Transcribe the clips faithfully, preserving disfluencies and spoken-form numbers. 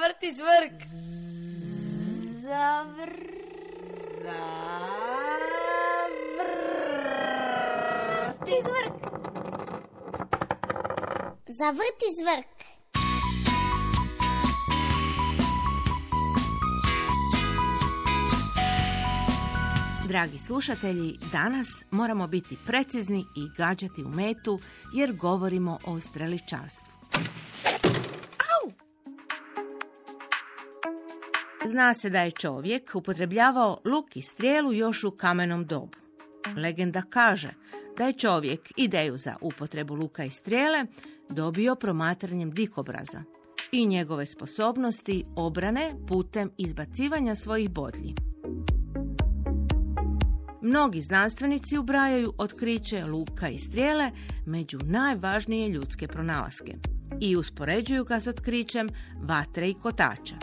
Zavrti zvrk. Zavr... Zavrti zvrk. Zavrti zvrk. Dragi slušatelji, danas moramo biti precizni i gađati u metu jer govorimo o streličarstvu. Au! Zna se da je čovjek upotrebljavao luk i strijelu još u kamenom dobu. Legenda kaže da je čovjek ideju za upotrebu luka i strijele dobio promatranjem dikobraza i njegove sposobnosti obrane putem izbacivanja svojih bodlji. Mnogi znanstvenici ubrajaju otkriće luka i strijele među najvažnije ljudske pronalaske i uspoređuju ga s otkrićem vatre i kotača.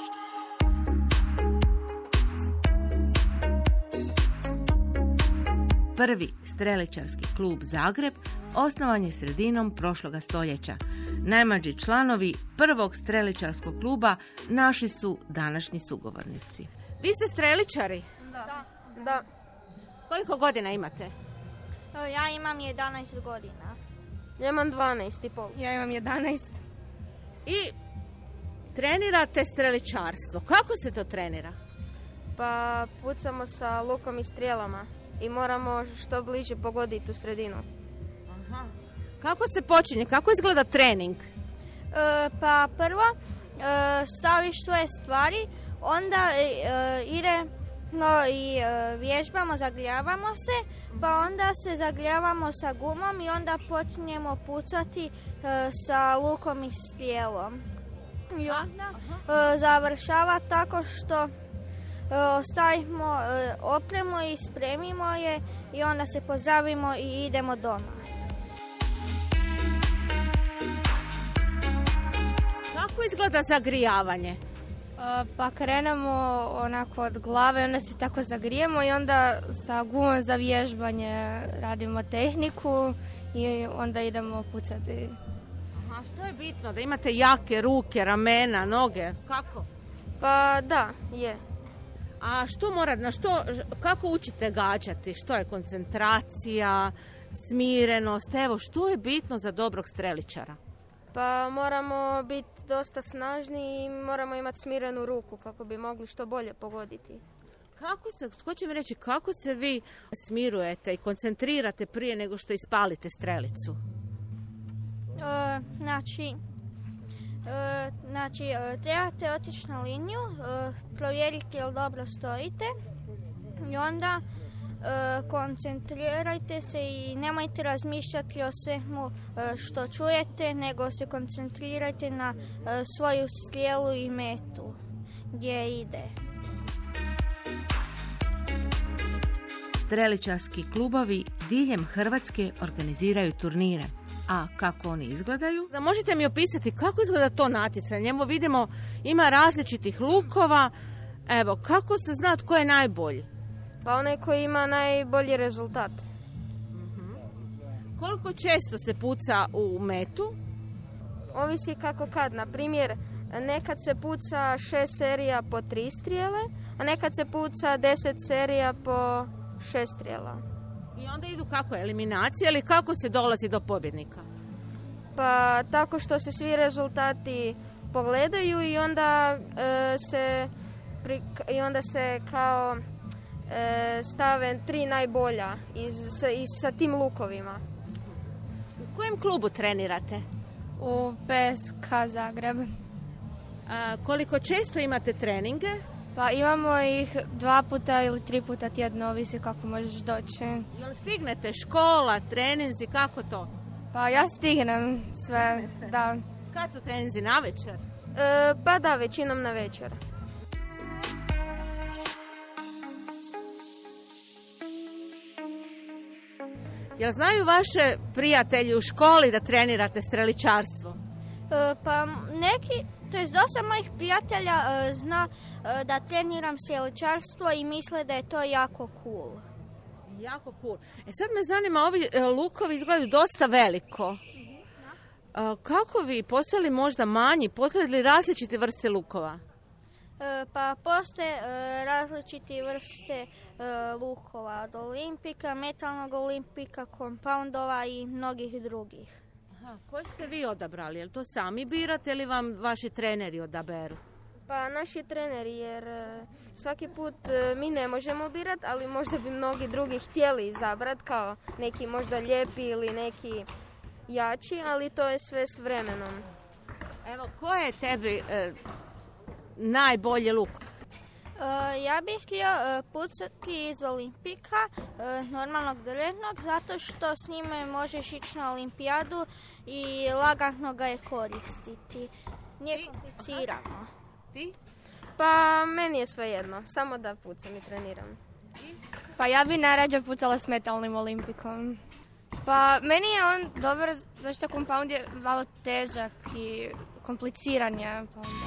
Prvi streličarski klub Zagreb osnovan je sredinom prošloga stoljeća. Najmlađi članovi prvog streličarskog kluba naši su današnji sugovornici. Vi ste streličari? Da. Da. Koliko godina imate? Ja imam jedanaest godina. Ja imam dvanaest i pol. Ja imam jedanaest. I trenirate streličarstvo. Kako se to trenira? Pa pucamo sa lukom i strijelama i moramo što bliže pogoditi u sredinu. Aha. Kako se počinje? Kako izgleda trening? E, pa prvo e, staviš svoje stvari, onda e, ide no i e, vježbamo, zagrijavamo se, pa onda se zagrijavamo sa gumom i onda počinjemo pucati e, sa lukom i strijelom. I onda e, završava tako što e, ostavimo e, opremu i spremimo je i onda se pozdravimo i idemo doma. Kako izgleda zagrijavanje? Pa krenemo onako od glave, onda se tako zagrijemo i onda sa gumom za vježbanje radimo tehniku i onda idemo pucati. Aha, što je bitno? Da imate jake ruke, ramena, noge? Kako? Pa da, je. A što mora, na što, kako učite gađati? Što je koncentracija, smirenost? Evo, što je bitno za dobrog streličara? Pa moramo biti dosta snažni i moramo imati smirenu ruku kako bi mogli što bolje pogoditi. Kako se, tko će mi reći, kako se vi smirujete i koncentrirate prije nego što ispalite strelicu? E, znači, e, znači e, trebate otići na liniju, e, provjeriti jel dobro stojite i onda e, koncentrirajte se i nemojte razmišljati o svemu e, što čujete, nego se koncentrirajte na e, svoju strijelu i metu gdje ide. Streličarski klubovi diljem Hrvatske organiziraju turnire. A kako oni izgledaju? Da možete mi opisati kako izgleda to natjecanje? Njemu vidimo ima različitih lukova. Evo, kako se zna tko je najbolji? Pa onaj koji ima najbolji rezultat. Uh-huh. Koliko često se puca u metu? Ovisi kako kad. Na primjer, nekad se puca šest serija po tri strijele, a nekad se puca deset serija po šest strijela. I onda idu kako, eliminacije ili kako se dolazi do pobjednika? Pa tako što se svi rezultati pogledaju i onda e, se pri, i onda se kao e, stave tri najbolja iz, iz, sa tim lukovima. U kojem klubu trenirate? U P S K Zagreb. A, koliko često imate treninge? Pa imamo ih dva puta ili tri puta tjedno, ovisi kako možeš doći. Jel stignete škola, treninzi, kako to? Pa ja stignem sve, da. Kad su treninzi, na večer? E, pa da, većinom na večer. Jel znaju vaše prijatelji u školi da trenirate streličarstvo? E, pa neki, to je dosta mojih prijatelja e, zna e, da treniram streličarstvo i misle da je to jako cool. Jako cool. E sad me zanima, ovi e, lukovi izgledaju dosta veliko. A, kako vi, postoje li možda manji, postoje li različite vrste lukova? E, Pa postoje e, različite vrste e, lukova, od olimpika, metalnog olimpika, kompaundova i mnogih drugih. Aha, koji ste vi odabrali? Je li to sami birate ili vam vaši treneri odaberu? Pa naši treneri, jer e, svaki put e, mi ne možemo birati, ali možda bi mnogi drugi htjeli izabrati, kao neki možda lijepi ili neki jači, ali to je sve s vremenom. Evo, koji je tebi e, najbolji luk? E, Ja bih htio e, pucati iz olimpika, e, normalnog drvenog, zato što s njime možeš ići na olimpijadu i lagano ga je koristiti. Nije komplicirano. Ti? Pa meni je svejedno, samo da pucam i treniram. Pa ja bi najrađe pucala s metalnim olimpikom. Pa meni je on dobar, zašto kompaund je malo težak i kompliciran je. Pa onda.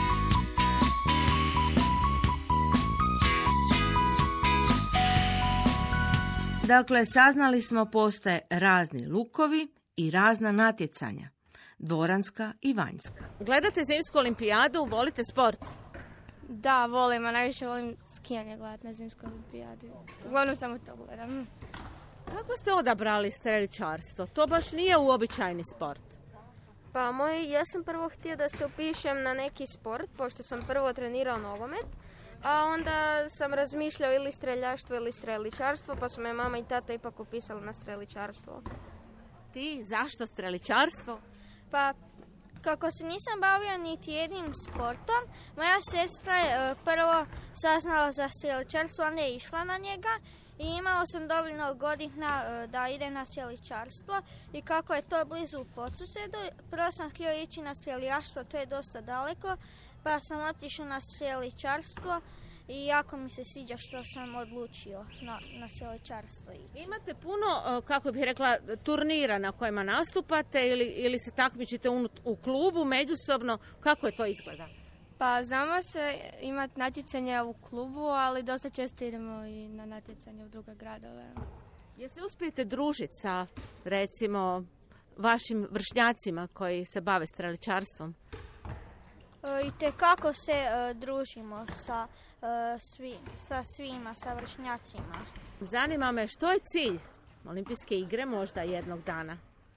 Dakle, saznali smo postoje razni lukovi i razna natjecanja, dvoranska i vanjska. Gledate zimsku olimpijadu, volite sport? Da, volim, a najviše volim skijanje gledati na zimskoj olimpijadi. Uglavnom samo to gledam. Kako ste odabrali streličarstvo? To baš nije uobičajeni sport. Pa moj, ja sam prvo htio da se upišem na neki sport, pošto sam prvo trenirao nogomet, a onda sam razmišljao ili streljaštvo ili streličarstvo, pa su me mama i tata ipak upisali na streličarstvo. Ti, zašto streličarstvo? Pa kako se nisam bavio niti jednim sportom, moja sestra je e, prvo saznala za streličarstvo, onda je išla na njega i imao sam dovoljno godina e, da ide na streličarstvo i kako je to blizu u Podsusedu, prvo sam htio ići na streljaštvo, to je dosta daleko, pa sam otišao na streličarstvo i jako mi se sviđa što sam odlučio na, na streličarstvo ići. Imate puno, kako bih rekla, turnira na kojima nastupate ili, ili se takmičite u, u klubu međusobno. Kako je to izgleda? Pa znamo se imati natjecanja u klubu, ali dosta često idemo i na natjecanje u druge gradove. Jel se uspijete družiti sa, recimo, vašim vršnjacima koji se bave streličarstvom? E, I tekako se e, družimo sa, e, svim, sa svima, sa vršnjacima. Zanima me što je cilj Olimpijske igre možda jednog dana?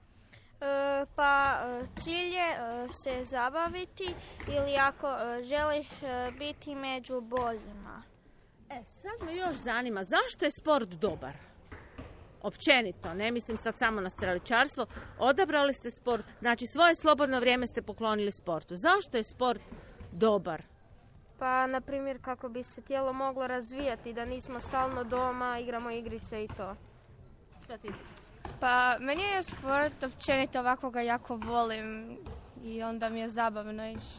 E, pa e, cilj je e, se zabaviti ili ako e, želiš e, biti među boljima. E, sad me još zanima, zašto je sport dobar? Općenito, ne mislim sad samo na streličarstvo, odabrali ste sport, znači svoje slobodno vrijeme ste poklonili sportu. Zašto je sport dobar? Pa, na primjer, kako bi se tijelo moglo razvijati, da nismo stalno doma, igramo igrice i to. Što ti? Pa meni je sport općenito, ovako ga jako volim i onda mi je zabavno ići.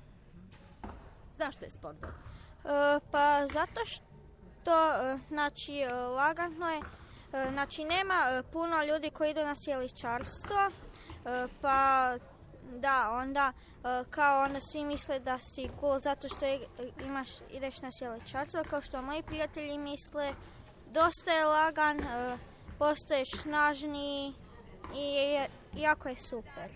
Zašto je sport dobar? E, pa zato što, e, znači, e, lagano je, e, znači nema e, puno ljudi koji idu na streličarstvo, e, pa da, onda e, kao onda svi misle da si cool zato što je, imaš, ideš na streličarstvo, kao što moji prijatelji misle, dosta je lagan, e, postaješ snažniji i je, jako je super.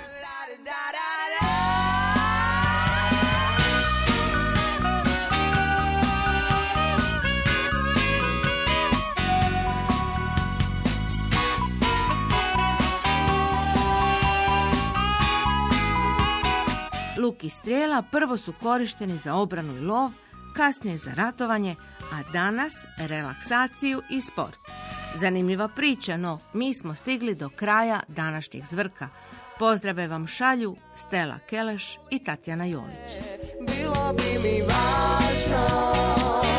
Luk i strijela prvo su korišteni za obranu i lov, kasnije za ratovanje, a danas relaksaciju i sport. Zanimljiva priča, no mi smo stigli do kraja današnjeg Zvrka. Pozdrave vam šalju Stela Keleš i Tatjana Jolić. Bilo bi mi važno